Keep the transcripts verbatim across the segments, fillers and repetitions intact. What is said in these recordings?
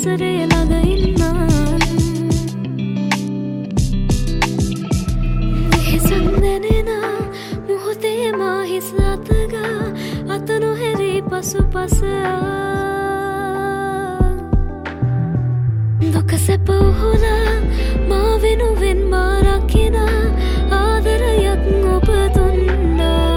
පරිසරය ළඟ ඉන්නා වෙහෙසක් දැනෙන මොහොතේ මා හිස් අතගා අත නොහැරී පසුපස දුක සැප උහුලා මා වෙනුවෙන් මා රකින ආදරයක් ඔබ දුන්නා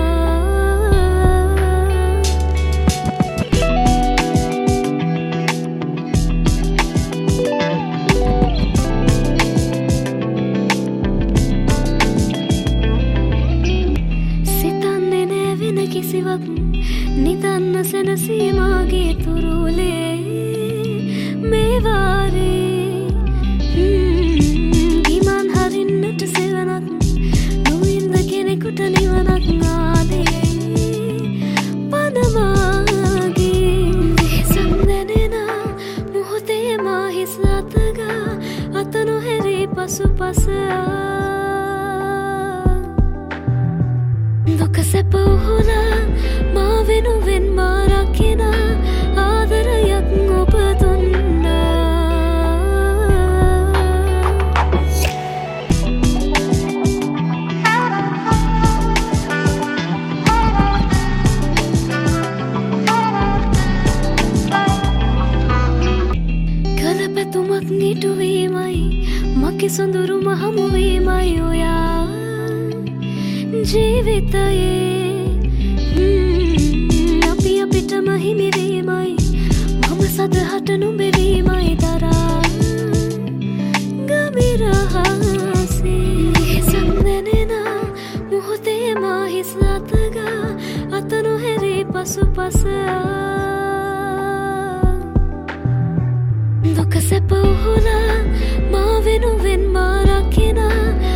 සිතන්නේ නෑ වෙන කිසිවක් නිදන්න සැනසීමාගේ තුරුලේ මේ වාරේ ගිමන් හරින්නට සෙවනක් නොවින්ද කෙනෙකුට නිවනක් ආදේ පදමාගේ වෙහෙසක් දැනෙන මොහොතේ මා හිස් අතගා අත නොහැරී පසුපස දුක සැප උහුලා මා වෙනුවෙන් මා රකින ආදරයක් ඔබ දුන්නා කල පැතුමක් නිටුවීමයි මගේ සොඳුරුම හමුවීමයි ඔයා ජීවිතයේ අපි අපිටම හිමිවීමයි මම සදහට නුඹවීමයි දරා ගමිරහසේ වෙහෙසක් දැනෙන මොහොතේ මා හිස් අතගා අත නොහැරී පසුපස දුක සැප උහුලා මා වෙනුවෙන් මා රකින